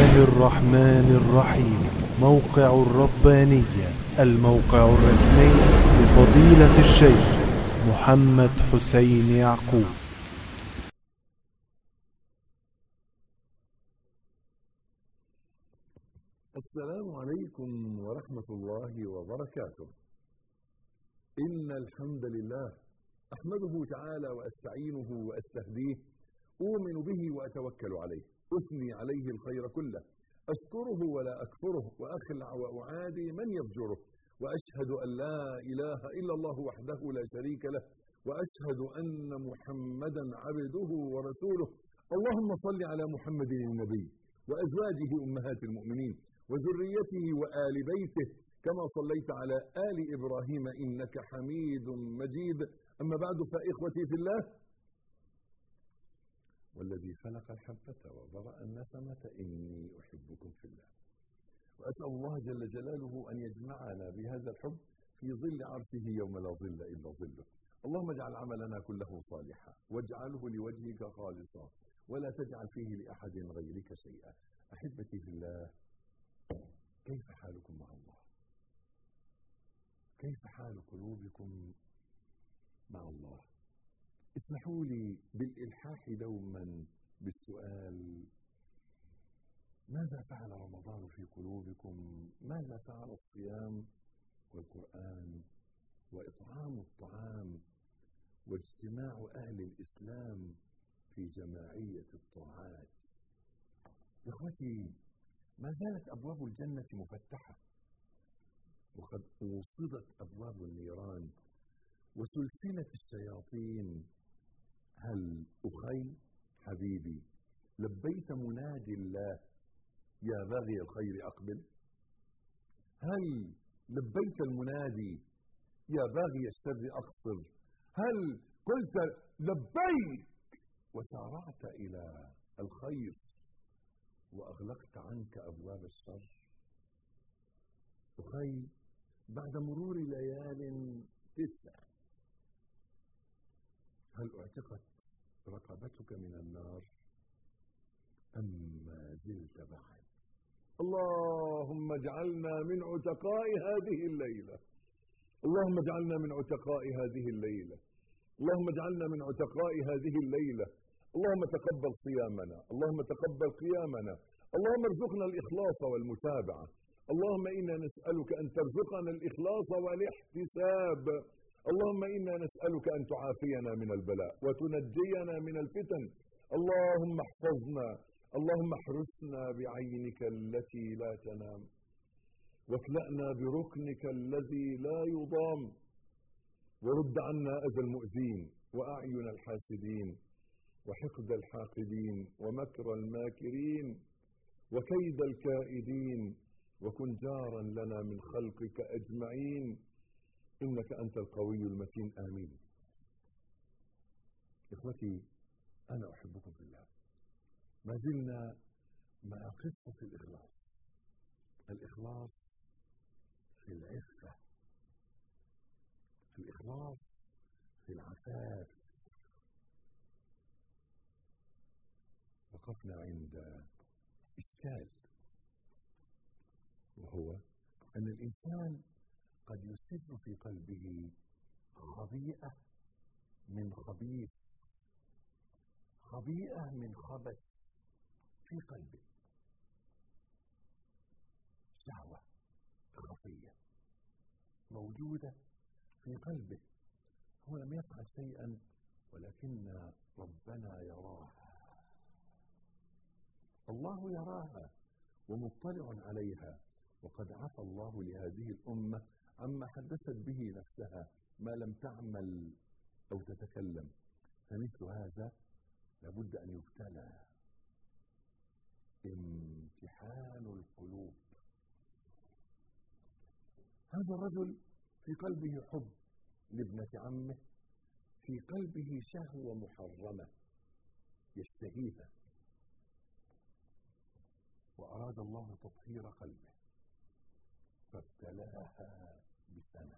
الله الرحمن الرحيم. موقع الربانية، الموقع الرسمي لفضيلة الشيخ محمد حسين يعقوب. السلام عليكم ورحمة الله وبركاته. إن الحمد لله أحمده تعالى وأستعينه وأستهديه، أؤمن به وأتوكل عليه، أثني عليه الخير كله، أشكره ولا أكفره، وأخلع وأعادي من يفجره، وأشهد أن لا إله إلا الله وحده لا شريك له، وأشهد أن محمدا عبده ورسوله. اللهم صل على محمد النبي وأزواجه أمهات المؤمنين وذريته وآل بيته كما صليت على آل إبراهيم إنك حميد مجيد. أما بعد، فإخوتي في الله، والذي خلق الحبة وبرأ النسمة إني أحبكم في الله، وأسأل الله جل جلاله أن يجمعنا بهذا الحب في ظل عرشه يوم لا ظل إلا ظله. اللهم اجعل عملنا كله صالحا، واجعله لوجهك خالصا، ولا تجعل فيه لأحد غيرك شيئا. أحبتي في الله، كيف حالكم مع الله؟ كيف حال قلوبكم مع الله؟ اسمحوا لي بالإلحاح دوما بالسؤال: ماذا فعل رمضان في قلوبكم؟ ماذا فعل الصيام والقرآن وإطعام الطعام واجتماع أهل الإسلام في جماعية الطاعات؟ إخوتي، ما زالت أبواب الجنة مفتحة، وقد وصدت أبواب النيران وسلسلة الشياطين. هل أخي حبيبي لبيت منادي الله يا باغي الخير أقبل؟ هل لبيت المنادي يا باغي الشر أقصر؟ هل قلت لبيك وسارعت إلى الخير وأغلقت عنك أبواب الشر؟ أخي، بعد مرور ليال 9، هل اعتقت رقبتك من النار أم ما زلت بعد؟ اللهم اجعلنا من عتقاء هذه الليلة، اللهم اجعلنا من عتقاء هذه الليلة، اللهم اجعلنا من عتقاء هذه الليلة. اللهم تقبل صيامنا، اللهم تقبل قيامنا، اللهم ارزقنا الإخلاص والمتابعة. اللهم إنا نسألك أن ترزقنا الإخلاص والاحتساب. اللهم إنا نسألك أن تعافينا من البلاء وتنجينا من الفتن. اللهم احفظنا، اللهم احرسنا بعينك التي لا تنام، واكلأنا بركنك الذي لا يضام، ورد عنا أذى المؤذين وأعين الحاسدين وحقد الحاقدين ومكر الماكرين وكيد الكائدين، وكن جارا لنا من خلقك أجمعين، إنك أنت القوي المتين. آمين. إخوتي، أنا أحبكم في الله. ما زلنا مع قصة الإخلاص. الإخلاص في العفة، الإخلاص في العفاف. وقفنا عند إشكال، وهو أن الإنسان قد يسر في قلبه خبيئة من خبيث، خبيئة من خبث في قلبه، شهوة خفية موجودة في قلبه. هو لم يفعل شيئا، ولكن ربنا يراها، الله يراها ومطلع عليها. وقد عفى الله لهذه الأمة عما حدثت به نفسها ما لم تعمل أو تتكلم. فمثل هذا لابد أن يبتلى. امتحان القلوب. هذا الرجل في قلبه حب لابنة عمه، في قلبه شهوة محرمة يشتهيها، وأراد الله تطهير قلبه فابتلاها بسنة.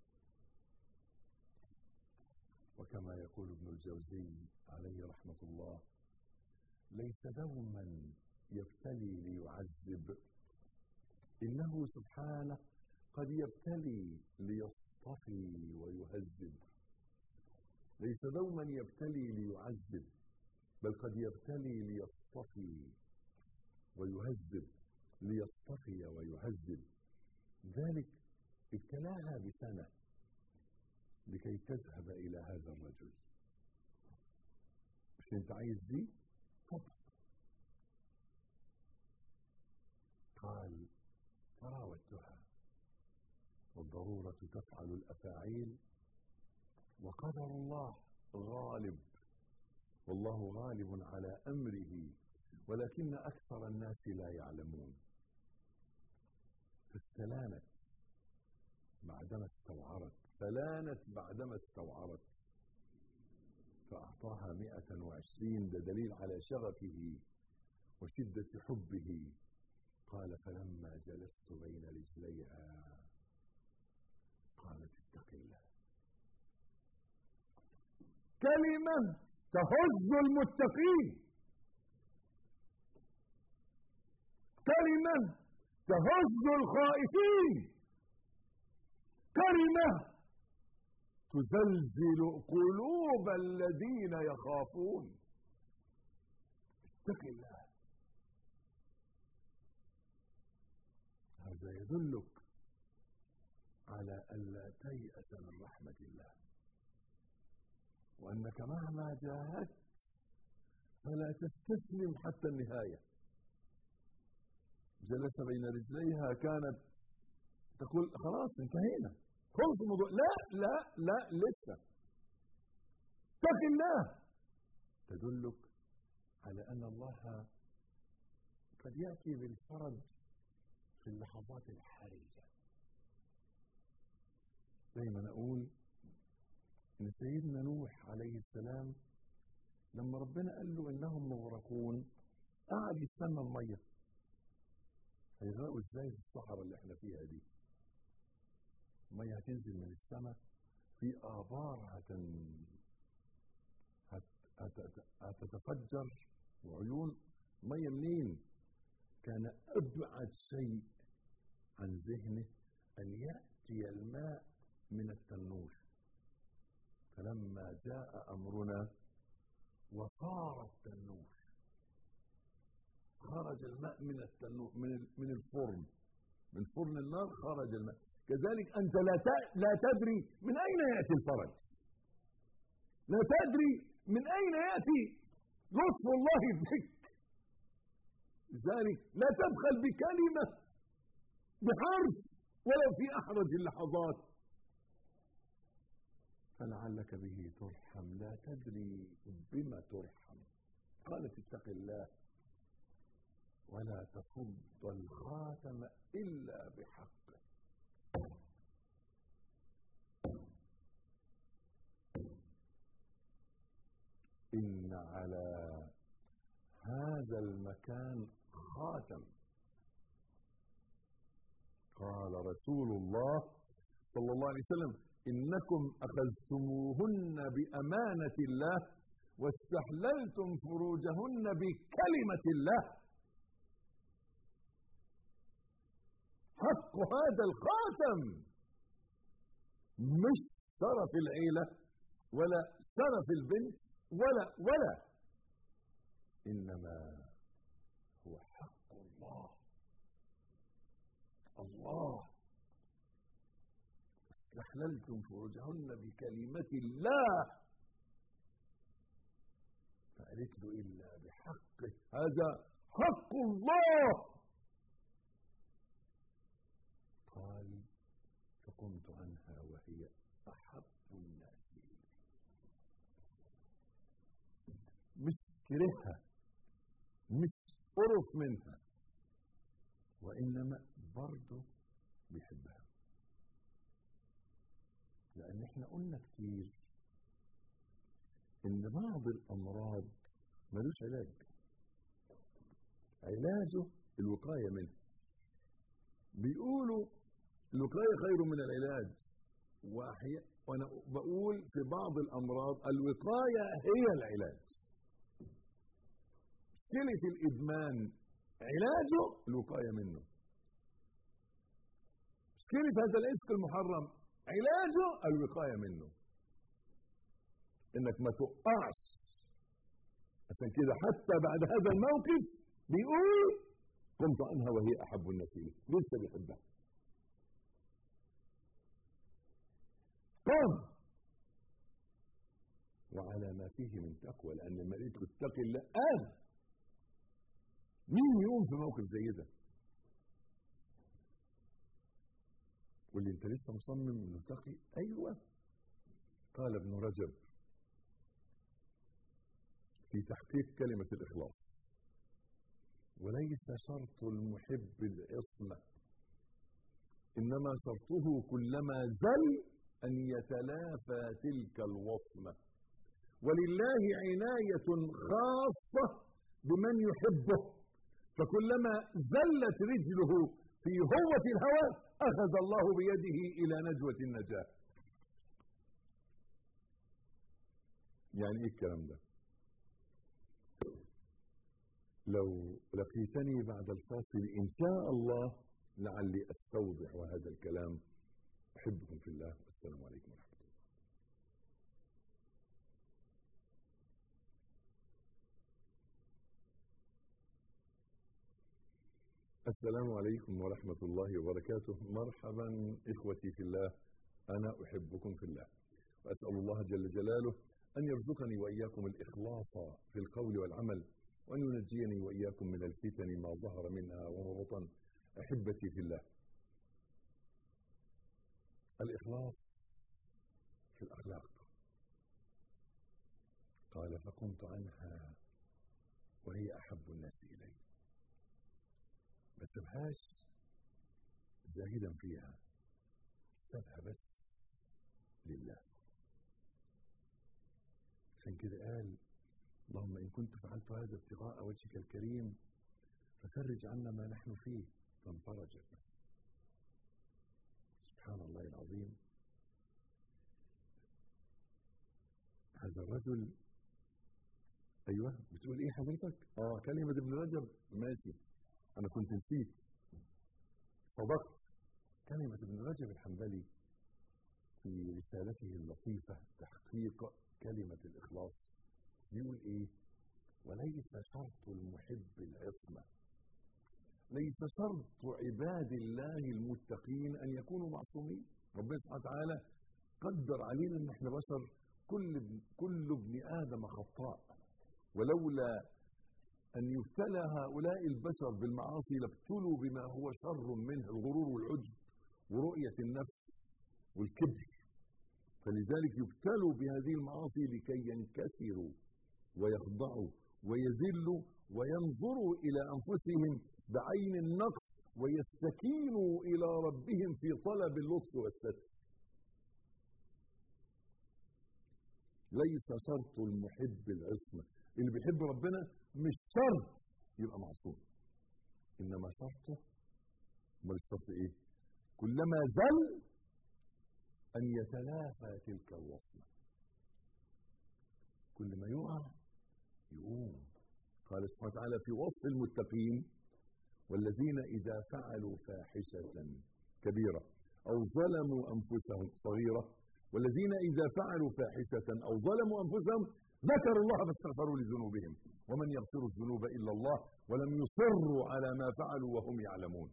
وكما يقول ابن الجوزي عليه رحمة الله: ليس دوما يبتلي ليعلم، ليعذب، إنه سبحانه قد يبتلي ليصطفي ويهذب، ليس دوما يبتلي ليعذب، بل قد يبتلي ليصطفي ويهذب، ليصطفي ويهذب. ذلك ابتلاها بسنة لكي تذهب إلى هذا الرجل. مش انت عايز دي؟ فضل. قال فراودتها، والضرورة تفعل الأفاعيل، وقدر الله غالب، والله غالب على أمره، ولكن أكثر الناس لا يعلمون. فاستلانت بعدما استوعرت، فلانت بعدما استوعرت، فأعطاها 120. ده دليل على شغفه وشدة حبه. قال فلما جلست بين رجليها قالت اتق الله. كلمة تهز المتقين، كلمة تهز الخائفين، كلمة تزلزل قلوب الذين يخافون. اتق الله. هذا يدلك على ألا تيأس من رحمة الله، وأنك مهما جاهدت فلا تستسلم حتى النهاية. جلس بين رجليها كانت تقول خلاص انتهينا، خلص الموضوع. لا لا لا، لسه. اتق الله تدلك على أن الله قد يأتي بالفرج في اللحظات الحرجة. دايما أقول إن سيدنا نوح عليه السلام لما ربنا قال له إنهم مغرقون قعد يستنى المية. هيغرقوا إزاي في الصحراء اللي احنا فيها دي؟ المية هتنزل من السماء في آبار هتتفجر، وعيون مية منين؟ كان أبعد شيء عن ذهنه أن يأتي الماء من التنور. فلما جاء أمرنا وصار التنور، خرج الماء من التنور، من الفرن، من فرن النار خرج الماء. كذلك أنت لا تدري من أين يأتي الفرج، لا تدري من أين يأتي لطف الله بك. لذلك لا تبخل بكلمة، بحرف، ولو في أحرج اللحظات، فلعلك به ترحم. لا تدري بما ترحم. قالت اتق الله ولا تفض الخاتم إلا بحقه. إن على هذا المكان خاتم. قال رسول الله صلى الله عليه وسلم إنكم أخذتموهن بأمانة الله واستحللتم فروجهن بكلمة الله. حق هذا الخاتم مش شرف العيلة ولا شرف البنت ولا إنما هو حق الله. الله استحللتم فروجهن بكلمة الله، فقالت له إلا بحقه، هذا حق الله. قال فقمت عنها وهي أحب الناس إلي. مش كرهها، مش قرف منها، وإنما برضه بيحبها. لأن احنا قلنا كتير إن بعض الأمراض ملوش علاج، علاجه الوقاية منه. بيقولوا الوقاية خير من العلاج، وأنا بقول في بعض الأمراض الوقاية هي العلاج. مشكلة الإدمان علاجه الوقاية منه. مشكلة هذا العشق المحرم علاجه الوقاية منه، انك ما تقعش. عشان كده حتى بعد هذا الموقف بيقول قمت عنها وهي احب الناس اليه، لسه بيحبها. قام وعلى ما فيه من تقوى، لان لما لقيت تتقي الله قام. مين يقوم في موقف زي ده؟ واللي انت لسه مصمم انه تقي. ايوه، قال ابن رجب في تحقيق كلمة الإخلاص: وليس شرط المحب العصمة، إنما شرطه كلما زل أن يتلافى تلك الوصمة، ولله عناية خاصة بمن يحبه، فكلما زلت رجله في هوة الهوى أخذ الله بيده إلى نجوة النجاة. يعني إيه الكلام ده؟ لو لقيتني بعد الفاصل إن شاء الله لعلي أستوضح هذا الكلام. أحبكم في الله، والسلام عليكم ورحمة الله. السلام عليكم ورحمة الله وبركاته. مرحبا إخوتي في الله، أنا أحبكم في الله، وأسأل الله جل جلاله أن يرزقني وإياكم الإخلاص في القول والعمل، وأن ينجيني وإياكم من الفتن ما ظهر منها وما بطن. أحبتي في الله، الإخلاص في الأخلاق. قال فقمت عنها وهي أحب الناس إلي، ما سبهاش زاهدا فيها، سبها بس لله. عشان كده قال اللهم إن كنت فعلت هذا ابتغاء وجهك الكريم ففرج عنا ما نحن فيه، فانفرجت. سبحان الله العظيم. هذا الرجل، أيوة بتقول إيه حضرتك؟ كلمة ابن رجب، ماشي أنا كنت نسيت، صدقت. كلمة ابن رجب الحنبلي في رسالته اللطيفة تحقيق كلمة الإخلاص يقول إيه؟ وليس شرط المحب العصمة، ليس شرط عباد الله المتقين أن يكونوا معصومين. ربنا سبحانه وتعالى قدر علينا أن احنا بشر، كل ابن آدم خطاء، ولولا أن يبتلى هؤلاء البشر بالمعاصي لابتلوا بما هو شر منه، الغرور والعجب ورؤية النفس والكبر. فلذلك يبتلوا بهذه المعاصي لكي ينكسروا ويخضعوا ويذلوا وينظروا إلى أنفسهم بعين النقص ويستكينوا إلى ربهم في طلب اللطف والستر. ليس شرط المحب العصمة، اللي بيحب ربنا مش شرط يبقى معصوم، إنما شرطه، امال الشرط إيه؟ كلما زل أن يتلافى تلك الوصمة، كل ما يقع يقوم. قال سبحانه وتعالى في وصف المتقين: والذين إذا فعلوا فاحشة كبيرة أو ظلموا أنفسهم صغيرة، والذين إذا فعلوا فاحشة أو ظلموا أنفسهم ذكروا الله فاستغفروا لذنوبهم ومن يغفر الذنوب إلا الله ولم يصروا على ما فعلوا وهم يعلمون.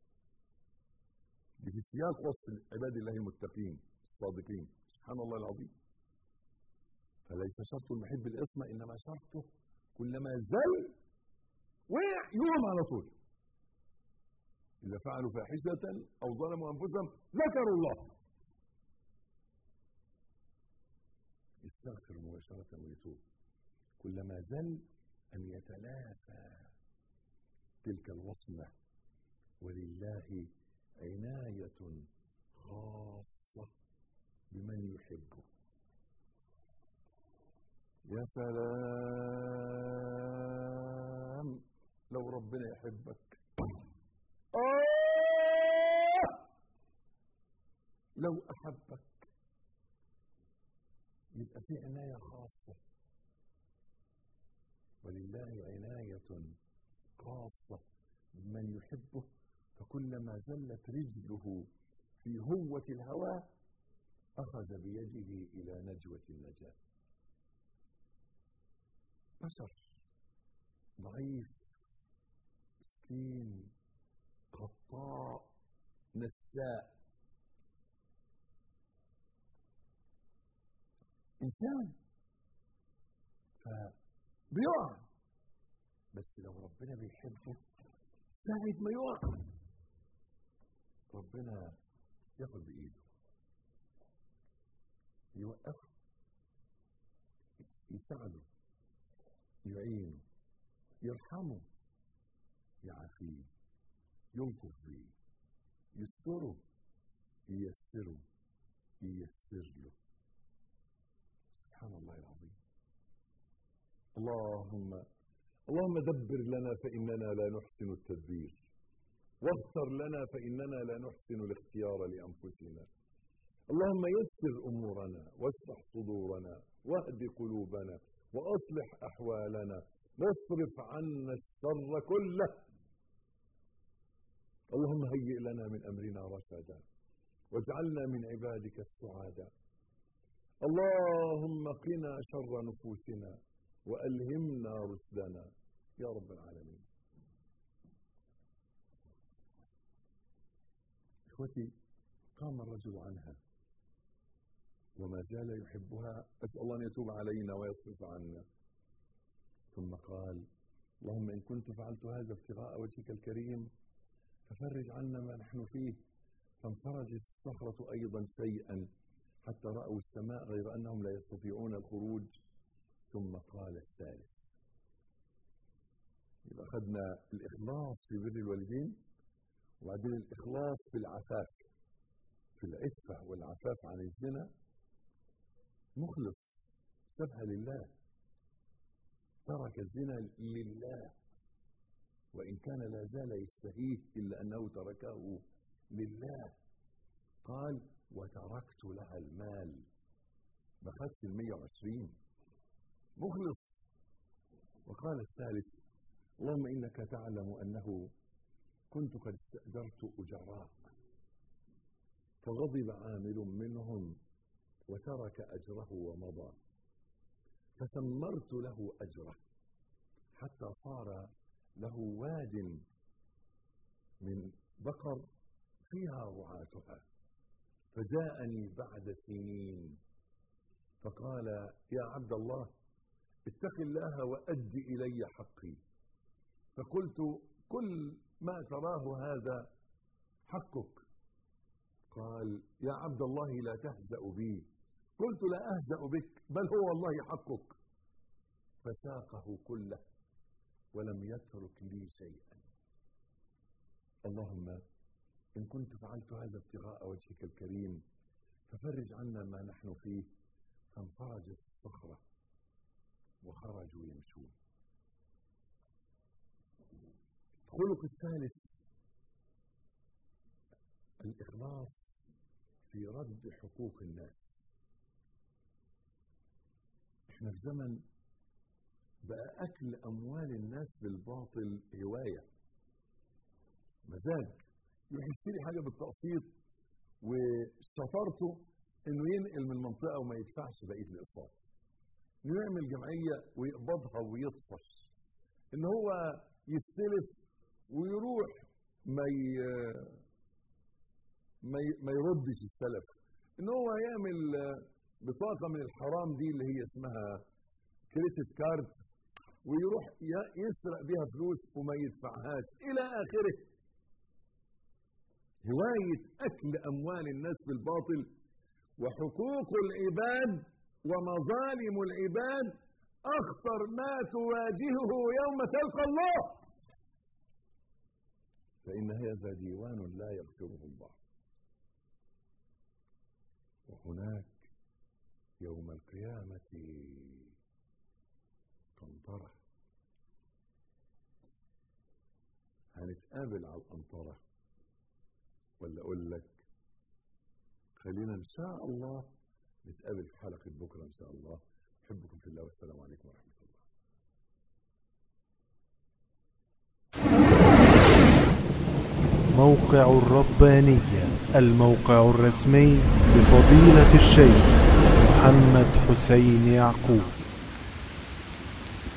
في سياق وصف عباد الله المتقين الصادقين. سبحان الله العظيم. فليس شرط المحب العصمة، إنما شرطه كلما زل وقع يقوم على طول. إذا فعلوا فاحشة أو ظلموا أنفسهم ذكروا الله، يستغفر مباشرة ويتوب. كلما زل أن يتلافى تلك الوصمة، ولله عناية خاصة بمن يحبه. يا سلام لو ربنا يحبك، لو أحبك يبقى في عناية خاصة. ولله عناية خاصة من يحبه، فكلما زلت رجله في هوة الهوى أخذ بيده إلى نجوة النجاة. بشر ضعيف مسكين خطاء نساء، إنسان فبيقع، بس لو ربنا بيحبه ساعة ما يقع ربنا ياخد بإيده يوقفه، يساعده، يعينه، يرحمه، يعافيه، يلطف بيه، يستره، ييسره، ييسر له. سبحان الله العظيم. اللهم دبر لنا فإننا لا نحسن التدبير، واختر لنا فإننا لا نحسن الاختيار لأنفسنا. اللهم يسر أمورنا واشرح صدورنا واهد قلوبنا وأصلح أحوالنا واصرف عنا الشر كله. اللهم هيئ لنا من أمرنا رشدا واجعلنا من عبادك السعداء. اللهم قنا شر نفوسنا وألهمنا رشدنا يا رب العالمين. إخوتي، قام الرجل عنها وما زال يحبها، أسأل الله أن يتوب علينا ويصرف عنا. ثم قال: اللهم إن كنت فعلت هذا ابتغاء وجهك الكريم ففرج عنا ما نحن فيه. فانفرجت الصخرة أيضا شيئا حتى رأوا السماء غير أنهم لا يستطيعون الخروج. ثم قال الثالث. يبقى أخذنا الإخلاص في بر الوالدين، وبعدين الإخلاص في العفاف، في العفة والعفاف عن الزنا. مخلص سبها لله، ترك الزنا لله، وإن كان لا زال يشتهيه إلا أنه تركه لله. قال: وتركت لها المال، ما خدش 120. مخلص. وقال الثالث: اللهم إنك تعلم أنه كنت قد استأجرت أجراء فغضب عامل منهم وترك أجره ومضى، فثمرت له أجره حتى صار له واد من بقر فيها رعاتها، فجاءني بعد سنين فقال: يا عبد الله اتق الله وأد إلي حقي. فقلت: كل ما تراه هذا حقك. قال: يا عبد الله لا تهزأ بي. قلت: لا أهزأ بك، بل هو والله حقك. فساقه كله ولم يترك لي شيئا. اللهم إن كنت فعلت هذا ابتغاء وجهك الكريم ففرج عنا ما نحن فيه. فانفرجت الصخرة وخرجوا يمشون. الخلق الثالث الإخلاص في رد حقوق الناس. احنا في زمن بقى أكل أموال الناس بالباطل هواية، مزاج. يروح يشتري حاجة بالتقسيط وشطارته انه ينقل من منطقة وما يدفعش بقية الأقساط، انه يعمل جمعية ويقبضها ويطفش، ان هو يستلف ويروح ما يردش السلف، ان هو يعمل بطاقة من الحرام دي اللي هي اسمها كريدت كارد ويروح يسرق بيها فلوس وما يدفعهاش الى اخره. هواية اكل اموال الناس بالباطل وحقوق العباد ومظالم العباد اخطر ما تواجهه يوم تلقى الله، فان هذا ديوان لا يغفره الله. وهناك يوم القيامة قنطرة، هنتقابل على القنطرة. ولا اقول لك خلينا ان شاء الله نتقابل في حلقة بكرة ان شاء الله. احبكم في الله والسلام عليكم ورحمة الله. الموقع الربانية، الموقع الرسمي لفضيلة الشيخ محمد حسين يعقوب.